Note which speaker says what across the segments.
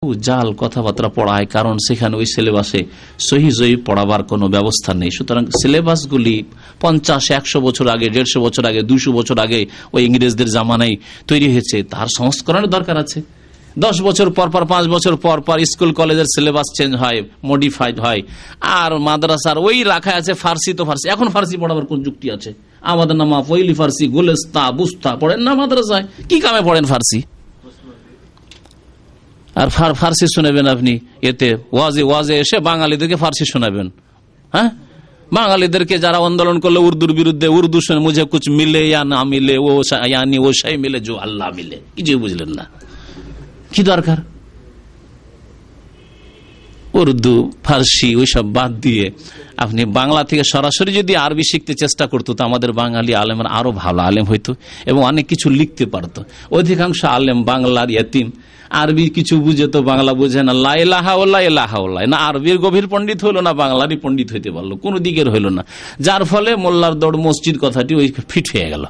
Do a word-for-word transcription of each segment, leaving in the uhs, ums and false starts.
Speaker 1: জাল কথাবার্তা পড়ায়, কারণ সেখানে ওই সিলেবাসে সহি জয়ী পড়াবার কোনো ব্যবস্থা নেই। সুতরাং সিলেবাসগুলি পঞ্চাশ একশো বছর আগে, দেড়শো বছর আগে, দুশো বছর আগে ওই ইংরেজদের জামানায় তৈরি হয়েছে, তার সংস্করণের দরকার আছে। দশ বছর পর পর, পাঁচ বছর পর পর স্কুল কলেজের সিলেবাস চেঞ্জ হয়, মডিফাইড হয়, আর মাদ্রাসার ওই রাখা আছে ফার্সি তো ফার্সি। এখন ফার্সি পড়াবার কোন যুক্তি আছে? আমাদের নামা পইলি ফার্সি, গোলেস্তা, বুস্তা পড়েন না মাদ্রাসায়? কি কামে পড়েন ফার্সি? আর ফার্সি শোনাবেন আপনি এতে ওয়াজে ওয়াজে এসে বাঙালিদেরকে ফার্সি শোনাবেন? হ্যাঁ, বাঙালিদেরকে যারা আন্দোলন করলো উর্দুর বিরুদ্ধে, উর্দু শুনে মুঝে কুছ মিলে ইয়া না মিলে, ও ইয়ানি ও শাই মিলে জো আল্লাহ মিলে, কিছুই বুঝলেন না। কি দরকার? উর্দু ফার্সি ওইসব বাদ দিয়ে আপনি বাংলা থেকে সরাসরি যদি আরবি শিখতে চেষ্টা করতো, তো আমাদের বাঙালি আলেমের আরো ভালো আলেম হইতো এবং অনেক কিছু লিখতে পারতো। অধিকাংশ আলেম বাংলার ইতিম, আরবি কিছু বুঝে তো বাংলা বুঝে না, লা ইলাহা ইল্লাল্লাহ ইলাহা ইল্লাল্লাহ, না আরবির গভীর পণ্ডিত হইলো না বাংলারই পণ্ডিত হইতে পারলো, কোনো দিকের হইলো না। যার ফলে মোল্লার দৌড় মসজিদ কথাটি ওই ফিট হয়ে গেল,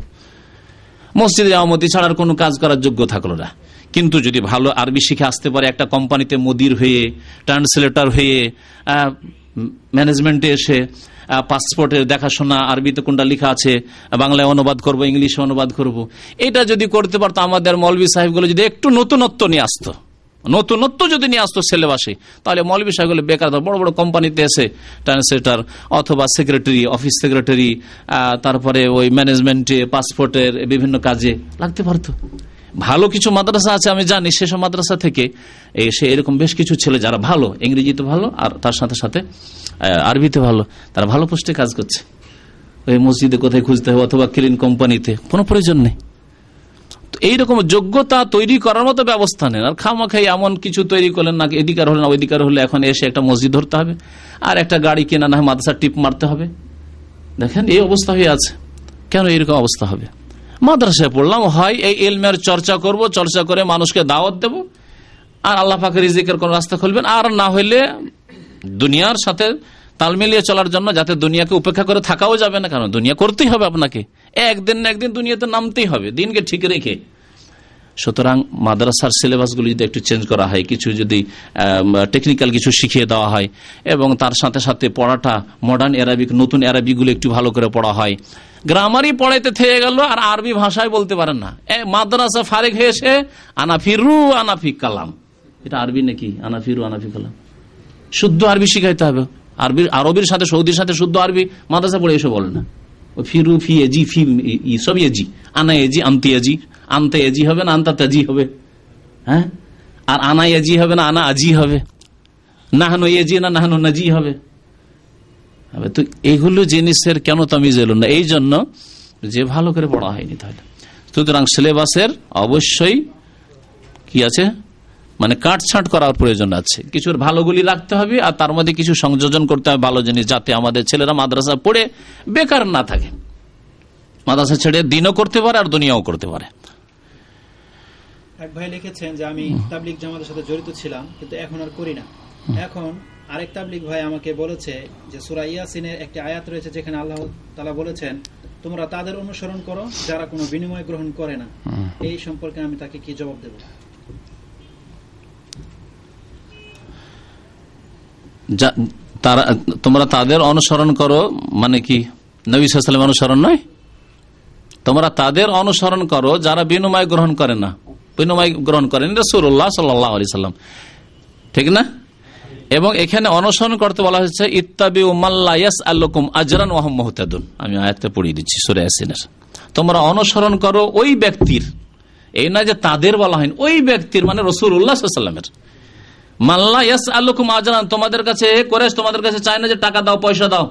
Speaker 1: মসজিদে আমতি ছাড়ার কোনো কাজ করার যোগ্য থাকলো না। কিন্তু যদি ভালো আরবি শিখে আসতে পারে, একটা কোম্পানিতে মুদির হয়ে, ট্রান্সলেটর হয়ে, ম্যানেজমেন্টে এসে পাসপোর্টের দেখাশোনা, আরবিতে কোনটা লেখা আছে বাংলায় অনুবাদ করব, ইংলিশে অনুবাদ করব, এটা যদি করতে পারতো, আমাদের মৌলভী সাহেবগুলো যদি একটু নতুনত্ব নিয়ে আসতো, নতুনত্ব যদি নিয়ে আসতো সিলেবাসে, তাহলে মৌলভী সাহেবগুলো বেকার, বড় বড় কোম্পানিতে এসে ট্রান্সলেটর অথবা সেক্রেটারি, অফিস সেক্রেটারি, তারপরে ওই ম্যানেজমেন্টে, পাসপোর্টের বিভিন্ন কাজে লাগতে পারতো। ভালো কিছু মাদ্রাসা আছে আমি জানি, সেসব মাদ্রাসা থেকে এসে এরকম বেশ কিছু ছেলে যারা ভালো, ইংরেজিতে ভালো আর তার সাথে সাথে আরবিতে ভালো, তারা ভালো পোস্টে কাজ করছে। ওই মসজিদে কোথায় খুঁজতে হবে অথবা ক্লিন কোম্পানিতে, কোনো প্রয়োজন নেই। এইরকম যোগ্যতা তৈরি করার মতো ব্যবস্থা নেই। আর খামাখাই এমন কিছু তৈরি করলেন না, এদিকার হলে না ওইদিকার হলে এখন এসে একটা মসজিদ ধরতে হবে আর একটা গাড়ি কেনা না হয় মাদ্রাসা টিপ মারতে হবে। দেখেন এই অবস্থা হয়ে আছে। কেন এরকম অবস্থা হবে? মাদ্রাসায় পড়লাম, হয় এই ইলমের চর্চা করব, চর্চা করে মানুষকে দাওয়াত দেব আর আল্লাহ পাকের রিজিকের কোন রাস্তা খুলবেন, আর না হইলে দুনিয়ার সাথে তাল মিলিয়ে চলার জন্য, যাতে দুনিয়াকে উপেক্ষা করে থাকাও যাবে না, কারণ দুনিয়া করতেই হবে আপনাকে, একদিন না একদিন দুনিয়াতে নামতেই হবে, দিনকে ঠিক রেখে। সুতরাং মাদ্রাসার সিলেবাসগুলো যদি একটু চেঞ্জ করা হয়, কিছু যদি টেকনিক্যাল কিছু শিখিয়ে দেওয়া হয় এবং তার সাথে সাথে পড়াটা মডার্ন অ্যারাবিক, নতুন অ্যারাবিকগুলো একটু ভালো করে পড়া হয়। গ্রামারই পড়াইতে থেকে গেল আর আরবি ভাষায় বলতে পারেন না। মাদ্রাসা ফারেক হয়েছে আনাফিরু আনাফি কালাম, এটা আরবি নাকি? আনাফিরু আনাফি কালাম, শুদ্ধ আরবি শিখাইতে হবে। আরবি আরবির সাথে সৌদির সাথে শুদ্ধ আরবি মাদ্রাসা পড়ে এসে বলে না। ফিরু ফি এজি ফি সব এজি, আনা এজি আনতে এজি, আনতে এজি হবে না আনতা তাজি হবে, হ্যাঁ, আর আনা এজি হবে না আনা আজি হবে, নাহানো এজি না নাহানো নাজি হবে। তো এগুলো জিনিসের কেন তামিজ এলো না? এই জন্য যে ভালো করে পড়া হয়নি। তাহলে সুতরাং সিলেবাসের অবশ্যই কি আছে, মানে কাটছাঁট করার প্রয়োজন আছে। কিছুর ভালোগুলি রাখতে হবে আর তার মধ্যে কিছু সংযোজন করতে হবে ভালো জিনিস, যাতে আমাদের ছেলেরা মাদ্রাসা পড়ে বেকার না থাকে, মাদ্রাসা ছেড়ে দিনও করতে পারে আর দুনিয়াও করতে পারে।
Speaker 2: এক ভাই লিখেছেন যে আমি তাবলীগ জামাতের সাথে জড়িত ছিলাম, কিন্তু এখন আর করি না। এখন আরেক তাবলীগ ভাই আমাকে বলেছে যে সূরা ইয়াসিনের একটি আয়াত রয়েছে যেখানে আল্লাহ তাআলা বলেছেন তোমরা তাদের অনুসরণ করো যারা কোনো বিনিময় গ্রহণ করে না। এই সম্পর্কে আমি তাকে কি জবাব দেব?
Speaker 1: তারা তোমরা তাদের অনুসরণ করো মানে কি? নবী সাল্লাল্লাহু আলাইহি ওয়াসাল্লাম অনুসরণ নয়, তোমরা তাদের অনুসরণ করো যারা বিনিময় গ্রহণ করে না। বিনিময় গ্রহণ করেন রাসূলুল্লাহ সাল্লাল্লাহু আলাইহি ওয়াসাল্লাম, ঠিক না? এবং এখানে অনুসরণ করতে বলা হয়েছে ইত্তাবিউ মান লা ইয়াসআলুকুম আজরান ওয়া হুম মুহতাদুন। আমি আয়াতটা পড়িয়ে দিচ্ছি সূরা ইয়াসিনের। তোমরা অনুসরণ করো ওই ব্যক্তির, এই না যে তাদের বলা হয়নি, ওই ব্যক্তির মানে রাসূলুল্লাহ সাল্লাল্লাহু আলাইহি ওয়াসাল্লামের। মান লা ইয়াসআলুকুম আজরান, তোমাদের কাছে কুরাইশ তোমাদের কাছে চায় না যে টাকা দাও পয়সা দাও।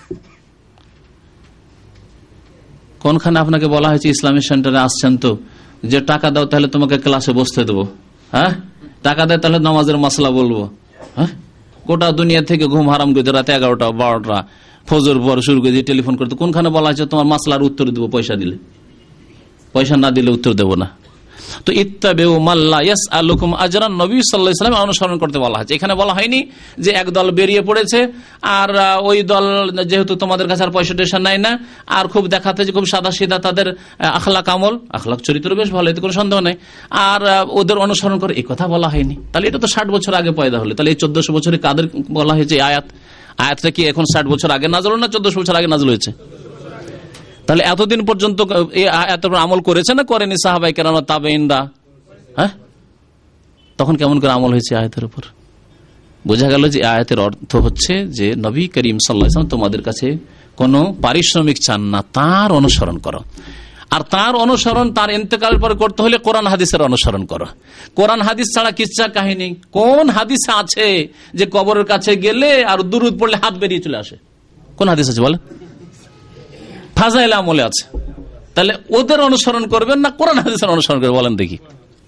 Speaker 1: কোনখানে আপনাকে বলা হয়েছে ইসলামিক সেন্টারে আসছেন তো যে টাকা দাও তাহলে তোমাকে ক্লাসে বসতে দেবো, হ্যাঁ, টাকা দেয় তাহলে নামাজের মাসলা বলবো, হ্যাঁ, গোটা দুনিয়া থেকে ঘুম হারাম করে রাতে এগারোটা বারোটা ফজর পর শুরু করে টেলিফোন করতে, কোনখানে বলা হয়েছে তোমার মাসলার উত্তর দেবো পয়সা দিলে? পয়সা না দিলে উত্তর দেবো না। তো ইত্তাবিউ মাল্লা ইয়াসআলুকুম আজরান, নবী সাল্লাল্লাহু আলাইহি ওয়াসাল্লাম অনুসরণ করতে বলা হয়েছে। এখানে বলা হয়নি যে এক দল বেরিয়ে পড়েছে আর ওই দল যেহেতু তোমাদের কাছে আর পয়সা টয়সা নেয় না আর খুব দেখাতে যে খুব সাদা সিধা, তাদের আখলাক আমল আখলাক চরিত্র বেশ ভালো, এতে কোনো সন্দেহ নেই, আর ওদের অনুসরণ করে, এই কথা বলা হয়নি। তাহলে এটা তো ষাট বছর আগে পয়দা হলে, তাহলে এই চোদ্দশো বছরে কাদের বলা হয়েছে আয়াত? আয়াতটা কি এখন ষাট বছর আগে নাজল না চোদ্দশো বছর আগে নাজল হয়েছে? তাহলে এতদিন পর্যন্ত এত আমল করেছে না করেনি সাহাবায়ে কেরাম তাবেঈনরা? হ্যাঁ, তখন কেমন করে আমল হয়েছে আয়াতের উপর? বোঝা গেল যে আয়াতের অর্থ হচ্ছে যে নবী করিম সাল্লাল্লাহু আলাইহি ওয়াসাল্লাম তোমাদের কাছে কোনো পারিশ্রমিক চান না, তার অনুসরণ করো। আর তার অনুসরণ তার ইন্তেকাল পরে করতে হলে কোরআন হাদিসের অনুসরণ করো। কোরআন হাদিস ছাড়া কিচ্ছা কাহিনী কোন হাদিসে আছে যে কবরের কাছে গেলে আর দুরূদ পড়লে হাত বেরিয়ে চলে আসে? কোন হাদিস আছে বলে? ফাজাইল আমলে আছে। তাহলে ওদের অনুসরণ করবেন না কোরআন হাদিসের অনুসরণ করবেন? বলেন দেখি।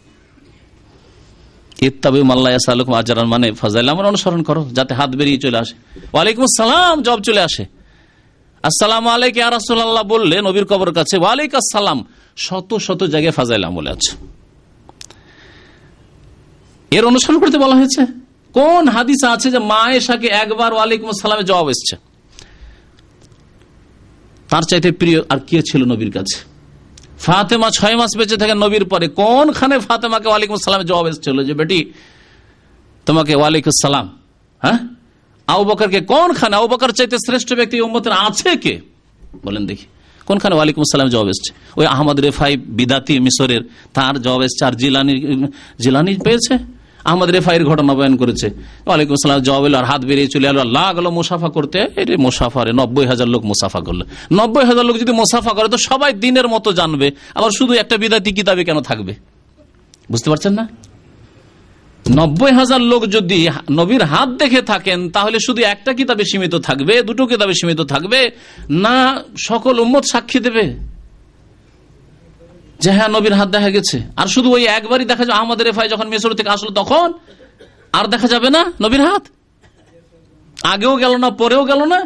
Speaker 1: ইত্তাবিউ মাল্লা ইয়াসআলুকুম আজরান মানে ফাজাইল আমল অনুসরণ করো যাতে হাত বেরিয়ে চলে আসে। ওয়ালাইকুম আসসালাম জব চলে আসে। আসসালামু আলাইকুম ইয়া রাসূলুল্লাহ বললে নবীর কবরের কাছে ওয়ালাইকুম আসসালাম, শত শত জায়গায় ফাজাইল আমলে আছে, এর অনুসরণ করতে বলা হয়েছে। কোন হাদিস আছে যে মা আয়েশাকে একবার ওয়ালাইকুম আসসালামের জবাব এসেছে? তার চাইতে প্রিয় আর কে ছিল নবীর কাছে? ফাতেমা ছয় মাস বেঁচে থাকে নবীর পরে, কোনখানে ফাতেমাকে ওয়ালাইকুম আসসালামের জবাব এসেছিল যে বেটি তোমাকে ওয়ালাইকুম আসসালাম? হ্যাঁ, আবু বকরকে কোনখানে? আবু বকর চাইতে শ্রেষ্ঠ ব্যক্তি উম্মতের আছে কে? বলেন দেখি কোনখানে ওয়ালাইকুম আসসালাম জবাব এসেছে? ওই আহমদ রেফাই বিদাতি মিশরের, তার জবাব এসেছে। আর জিলানি জিলানি পেয়েছে, আহমদ রেফাইয়ের ঘটনা বয়ান করেছে, ওয়ালাইকুম আসসালাম জবাব এলো আর হাত বেরিয়ে চলে এলো। আল্লাহ গেল মুসাফা করতে, এর মুসাফারে নব্বই হাজার লোক মুসাফা করলো। নব্বই হাজার লোক যদি মুসাফা করে তো সবাই দিনের মতো জানবে, আবার শুধু একটা বিদাতি কিতাবে কেন থাকবে? বুঝতে পারছেন না? নব্বই হাজার লোক যদি নবীর হাত দেখে থাকেন তাহলে শুধু একটা কিতাবে সীমিত থাকবে, দুটো কিতাবে সীমিত থাকবে না, সকল উম্মত সাক্ষী দেবে যে হ্যাঁ নবীর হাত দেখা গেছে। আর শুধু ওই একবারই দেখা যাবে, আহমদ রেফাই যখন মিশর থেকে আসলো তখন আর দেখা যাবে না নবীর হাত? আগেও গেল না, পরেও গেল না।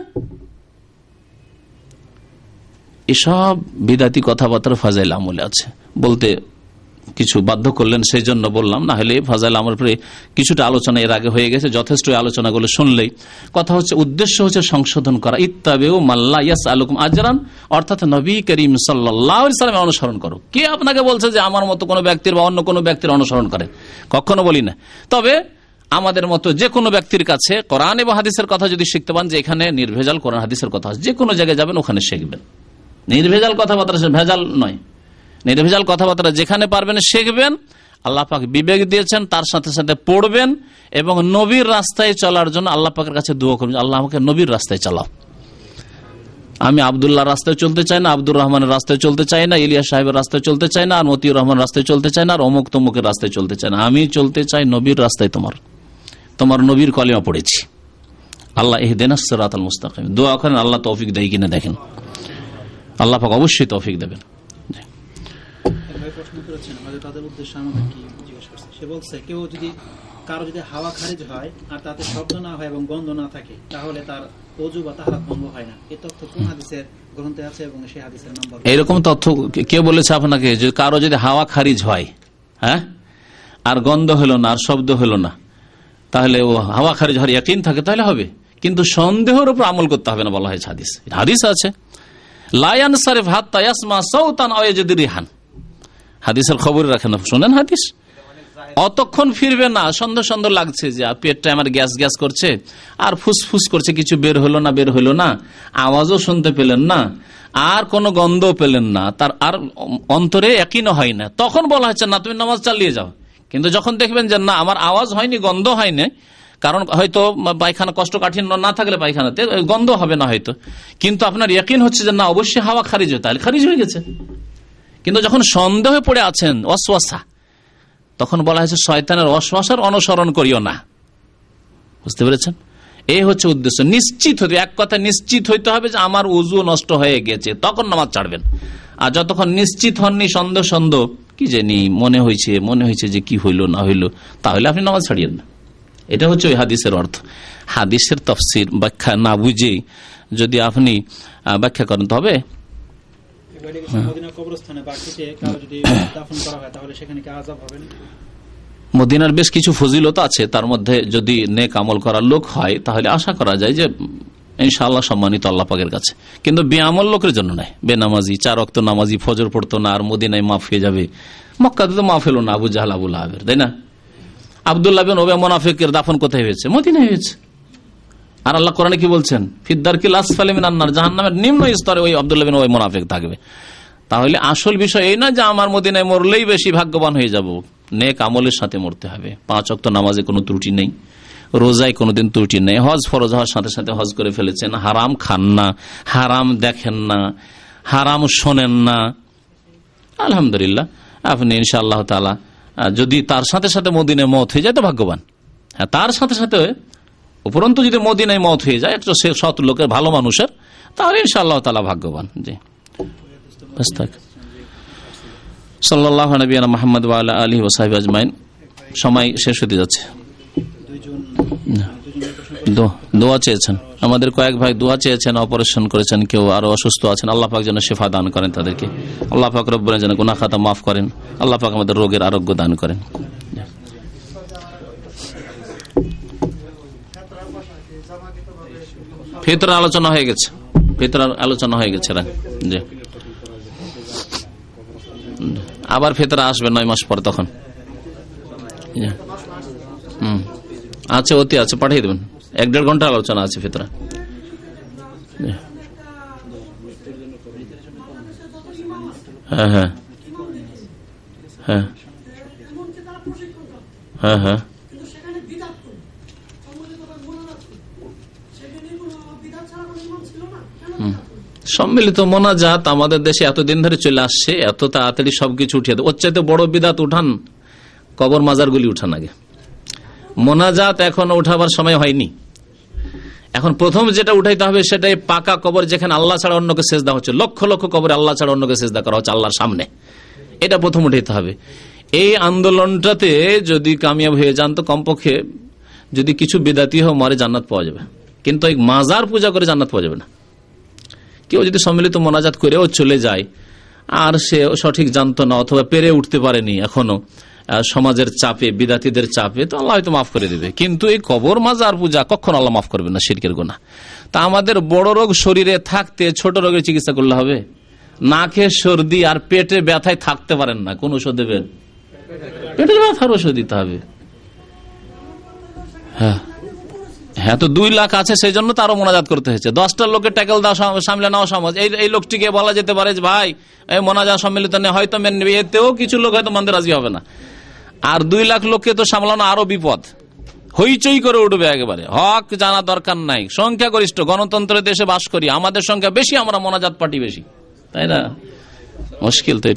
Speaker 1: এসব বিদাতি কথাবার্তা ফাজাইল আমলে আছে বলতে কিছু বাধ্য করলেন, সেই জন্য বললাম, না হলে ফাজাইল আমল পরে কিছুটা আলোচনা এর আগে হয়ে গেছে, যথেষ্ট আলোচনাগুলো শুনলেই। কথা হচ্ছে উদ্দেশ্য হচ্ছে সংশোধন করা। ইত্তাবিউ মাল্লা ইয়াসআলুকুম আজরান, অর্থাৎ নবী করিম সাল্লাল্লাহু আলাইহি ওয়াসাল্লামের অনুসরণ করো। কে আপনাকে বলছে যে আমার মতো কোনো ব্যক্তির বা অন্য কোনো ব্যক্তির অনুসরণ করে? কখনো বলি না। তবে আমাদের মতো যে কোনো ব্যক্তির কাছে কোরআন এবং হাদিসের কথা যদি শিখতে পান, যে এখানে নির্ভেজাল কোরআন হাদিসের কথা, যে কোনো জায়গায় যাবেন ওখানে শিখবেন। নির্ভেজাল কথাবার্তা, ভেজাল নয়, নির্ভেজাল কথাবার্তা যেখানে পারবেন শিখবেন। আল্লাহ পাক বিবেক দিয়েছেন, তার সাথে সাথে পড়বেন এবং নবীর রাস্তায় চলার জন্য আল্লাহ পাকের কাছে দোয়া করবেন, আল্লাহ আমাকে নবীর রাস্তায় চালাও। আমি আব্দুল্লাহ রাস্তায় চলতে চাই না, আব্দুর রহমানের রাস্তায় চলতে চাই না, ইলিয়াস সাহেবের রাস্তায় চলতে চাই না, আর মতিউর রহমান রাস্তায় চলতে চাই না, আর অমুক তমুকের রাস্তায় চলতে চাই না। আমি চলতে চাই নবীর রাস্তায়। তোমার তোমার নবীর কলিমা পড়েছি, আল্লাহ ইহদিনাস সিরাতাল মুস্তাকিম। দোয়া করেন, আল্লাহ তৌফিক দেয় কিনা দেখেন। আল্লাহ পাক অবশ্যই তৌফিক দেবেন।
Speaker 2: প্রশ্ন করেছেন আমাদের তাদের উদ্দেশ্যে আমাদের কি জিজ্ঞেস করছে, সে বলছে কেউ যদি কারো যদি হাওয়া খারিজ হয় আর তাতে শব্দ না হয় এবং গন্ধ না থাকে তাহলে তার ওযু বা তাহারাত ভঙ্গ হয় না। এই তথ্য কোন হাদিসের গ্রন্থে আছে এবং সেই হাদিসের নাম্বার?
Speaker 1: এরকম তথ্য কে বলেছে আপনাকে যে কারো যদি হাওয়া খারিজ হয়, হ্যাঁ, আর গন্ধ হলো না আর শব্দ হলো না, তাহলে ও হাওয়া খারিজ হওয়ার ইয়াকিন থাকে তাহলে হবে, কিন্তু সন্দেহের উপর আমল করতে হবে না বলা হয়েছে হাদিস। হাদিস আছে লা ইয়ানসারিফ হাত্তা ইয়াসমা সাওতান আও ইয়াজিদ রিহান, হাদিসের খবর রাখেন, শুনেন হাদিস। অতক্ষণ ফিরবে না, সন্দেহ সন্দেহ লাগছে যে পেটটা আমার গ্যাস গ্যাস করছে আর ফুসফুস করছে, কিছু বের হলো না বের হলো না, আওয়াজও শুনতে পেলেন না আর কোনো গন্ধ পেলেন না, তার আর অন্তরে একইও হয় না, তখন বলা হচ্ছে না তুমি নামাজ চালিয়ে যাও। কিন্তু যখন দেখবেন যে না আমার আওয়াজ হয়নি, গন্ধ হয়নি, কারণ হয়তো পায়খানা কষ্টকাঠিন্য না থাকলে পায়খানাতে গন্ধ হবে না হয়তো, কিন্তু আপনার ইয়াকিন হচ্ছে যে না অবশ্যই হাওয়া খারিজ হয়, তাহলে খারিজ হয়ে গেছে। কিন্তু যখন সন্দেহে পড়ে আছেন, ওয়াসওয়াসা, তখন বলা হয়েছে শয়তানের ওয়াসওয়াসার অনুসরণ করিও না। বুঝতে পেরেছেন? এই হচ্ছে উদ্দেশ্য। নিশ্চিত হতে, এক কথা নিশ্চিত হইতে হবে যে আমার ওযু নষ্ট হয়ে গেছে, তখন নামাজ ছাড়বেন। আর যতক্ষণ নিশ্চিত হননি, সন্দেহ সন্দেহ কি জানি মনে হয়েছে মনে হয়েছে যে কি হইল না হইল, তাহলে আপনি নামাজ ছাড়িয়েন না। এটা হচ্ছে ওই হাদিসের অর্থ। হাদিসের তাফসীর ব্যাখ্যা না বুঝে যদি আপনি ব্যাখ্যা করেন তবে
Speaker 2: ভাই লিখেছেন, মদিনা কবরস্থানে বাকিতে কারো যদি দাফন করা হয় তাহলে সেখানে কি আযাব হবে না?
Speaker 1: মদিনার বেশ কিছু ফজিলত আছে, তার মধ্যে যদি নেক আমল করার লোক হয় তাহলে আশা করা যায় যে ইনশাআল্লাহ সম্মানিত আল্লাহ পাকের কাছে, কিন্তু বেআমল লোকের জন্য নয়। বেনামাজি, চার ওয়াক্ত নামাজি, ফজর পড়তো না, আর মদিনায় মাফ হয়ে যাবে। মক্কাতে তো মাফ হলো না আবু জাহল আবু লাহাবের, তাই না? আব্দুল্লাহ বিন উবাই মুনাফিকের দাফন কোথায় হয়েছে? মদিনায় হয়েছে। আর আল্লাহ কোরআনে কি বলছেন? ফিদ্দারকিল আসফালি মিনান নার, জাহান্নামের নিম্ন স্তরে ওই আব্দুল্লাহ বিন উবাই মুনাফিক থাকবে। তাহলে আসল বিষয় এই না যে আমার মদিনায় মরলেই বেশি ভাগ্যবান হয়ে যাব, নেক আমলের সাথে মরতে হবে। পাঁচ ওয়াক্ত নামাজে কোনো ত্রুটি নেই, রোজায় কোনোদিন ত্রুটি নেই, হজ ফরজ হওয়ার সাথে সাথে হজ করে ফেলেছেন, হারাম খান না, হারাম দেখেন না, হারাম শোনেন না, আলহামদুলিল্লাহ আপনি ইনশাআল্লাহ তাআলা যদি তার সাথে সাথে মদিনায় মওত হয়ে যায় তো ভাগ্যবান। হ্যাঁ, তার সাথে সাথে উপরন্তু যদি মদিনায় মওত হয়ে যায় একটা সৎ লোকের, ভালো মানুষের, তাহলে ইনশাআল্লাহ তাআলা ভাগ্যবান। জি, বাস থাক। সাল্লাল্লাহু নবিয়ানা মুহাম্মদ ওয়া আলা আলিহি ওয়া সাহবিহি আজমাইন। সময় শেষ হতে যাচ্ছে। দোয়া চেয়েছেন আমাদের কয়েক ভাই, দোয়া চেয়েছেন, অপারেশন করেছেন, কেউ আরো অসুস্থ আছেন, আল্লাহ পাক যেন শিফা দান করেন তাদেরকে, আল্লাহ পাক রব্বুল যেন গুনাহ খাতা মাফ করেন, আল্লাহ পাক আমাদের রোগের আরোগ্য দান করেন। ফিতরা আলোচনা হয়ে গেছে, ফিতরার আলোচনা হয়ে গেছে। জি, আবার ফিতরা আসবে নয় মাস পর, তখন হম আছে, অতি আছে, পাঠিয়ে দেবেন। এক দেড় ঘন্টা আলোচনা আছে ফিতরা। হ্যাঁ হ্যাঁ হ্যাঁ হ্যাঁ হ্যাঁ সম্মিলিত মোনাজাত আমাদের দেশে এতদিন ধরে চলে আসছে, এত তাড়াতাড়ি সবকিছু উঠিয়ে দেয়। ওর চাইতে বড় বিদাত উঠান, কবর মাজারগুলি উঠান আগে। মোনাজাত এখনো উঠাবার সময় হয়নি। এখন প্রথম যেটা উঠাইতে হবে সেটাই পাকা কবর, যেখানে আল্লাহ ছাড়া অন্যকে সেজদা হচ্ছে, লক্ষ লক্ষ কবরে আল্লাহ ছাড়া অন্যকে সেজদা করা হচ্ছে আল্লাহর সামনে, এটা প্রথম উঠাইতে হবে। এই আন্দোলনটাতে যদি কামিয়াব হয়ে যান তো কমপক্ষে যদি কিছু বিদাতি হোক মারে জান্নাত পাওয়া যাবে, কিন্তু এই মাজার পূজা করে জান্নাত পাওয়া যাবে না। কেউ যদি সম্মিলিত মোনাজাত করেও চলে যায় আর সে সঠিক জানতো না অথবা পেরে উঠতে পারেনি এখনো সমাজের চাপে, বিদাতিদের চাপে, তো আল্লাহ হয়তো মাফ করে দেবে, কিন্তু এই কবর মাজার পূজা কখনো আল্লাহ মাফ করবে না, শিরকের গুনাহ। তা আমাদের বড় রোগ শরীরে থাকতে ছোট রোগের চিকিৎসা করলে হবে? নাকে সর্দি আর পেটে ব্যথায় থাকতে পারেন না, কোন ওষুধ দেবেন? পেটের ব্যথার ওষুধ দিতে হবে। হ্যাঁ হ্যাঁ, তো দুই লাখ আছে সেই জন্য তারও মোনাজাত করতে হয়েছে। দশটা লোকের ট্যাকেল দেওয়া, সামলে নেওয়া সমাজ, এই এই লোকটিকে বলা যেতে পারে যে ভাই এই মোনাজাত সম্মিলিত নেই, হয়তো মেনে নেবে, এতেও কিছু লোক হয়তো মানতে রাজি হবে না। আর দুই লাখ লোককে তো সামলানো আরো বিপদ, হইচই করে উঠবে একেবারে। হক জানা দরকার নাই, সংখ্যাগরিষ্ঠ গণতন্ত্রের দেশে বাস করি, আমাদের সংখ্যা বেশি, আমরা মোনাজাত পার্টি বেশি, তাই না? মুশকিল তো।